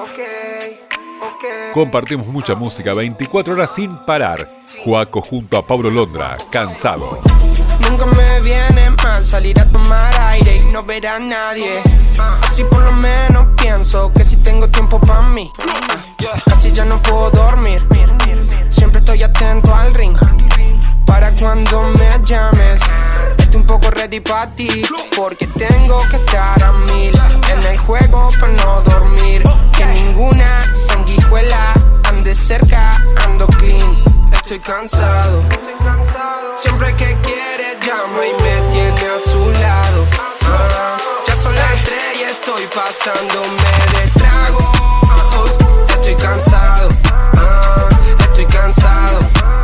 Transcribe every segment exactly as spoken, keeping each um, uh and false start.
Compartimos mucha música veinticuatro horas sin parar. Joaco junto a Paulo Londra, Cansado. Nunca me viene mal salir a tomar aire y no ver a nadie. Así por lo menos pienso que si tengo tiempo pa' mí. Casi ya no puedo dormir. Siempre estoy atento al ring para cuando me llames. Estoy un poco ready pa' ti, porque tengo que estar a mil en el juego pa' no dormir. Que ninguna sanguijuela ande cerca, ando clean. Estoy cansado. Siempre que quiere llama y me tiene a su lado. Ah, ya son las tres y estoy pasándome de tragos. Estoy cansado. Ah, estoy cansado.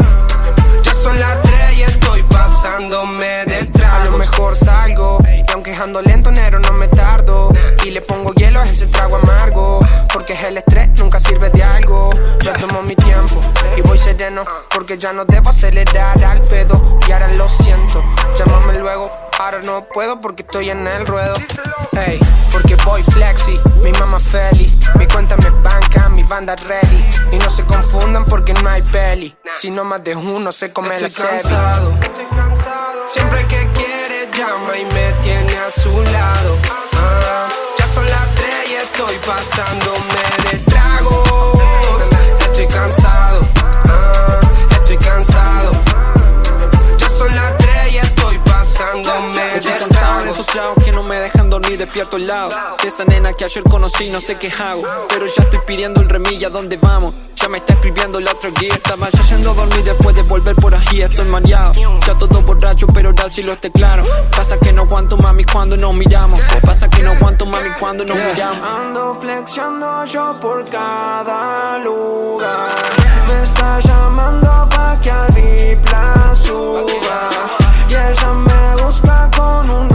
Ya son las tres y estoy pasándome de tragos. A lo mejor salgo y aunque ando lento negro no me tardo. Y le pongo hielo a ese trago amargo, porque el estrés nunca sirve de algo. Yo tomo mi tiempo y voy sereno, porque ya no debo acelerar al pedo. Y ahora lo siento, llámame luego. Ahora no puedo porque estoy en el ruedo. Ey, porque voy flexi, mi mamá feliz. Mi cuenta me banca, mi banda ready. Y no se confundan porque no hay peli. Si no más de uno se come la serie. Estoy cansado. Siempre que quiere llama y me tiene a su lado. Ah, ya son las tres y estoy pasándome de trago. Estoy cansado. Ah, estoy cansado. Ya son las tres y estoy pasándome de Estoy cansado de esos tragos que no me dejan dormir despierto al lado de esa nena que ayer conocí, no sé qué hago, pero ya estoy pidiendo el remilla, ¿dónde vamos? Ya me está escribiendo la otra guía. Estaba ya yendo a dormir después de volver por aquí. Estoy mareado, ya todo borracho, pero ahora sí lo esté claro. Pasa que no aguanto, mami, cuando nos miramos. Pasa que no aguanto, mami, cuando nos miramos. Ando flexiando yo por cada lugar. Me está llamando pa' que al V I P la suba. Y ella me busca con un